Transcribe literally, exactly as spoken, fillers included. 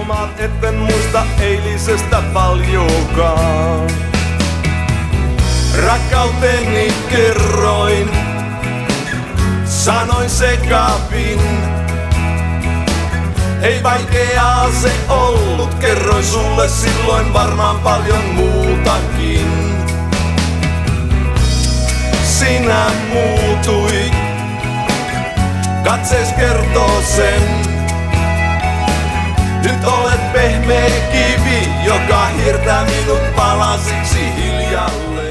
huomaat, etten muista eilisestä paljoakaan. Rakkauteni kerroin, sanoin sekavin. Ei vaikeaa se ollut, kerroin sulle silloin varmaan paljon muutakin. Sinä muutuit, katsees kertoo sen. Nyt olet pehmeä kivi, joka hirtää minut palasiksi hiljalleen.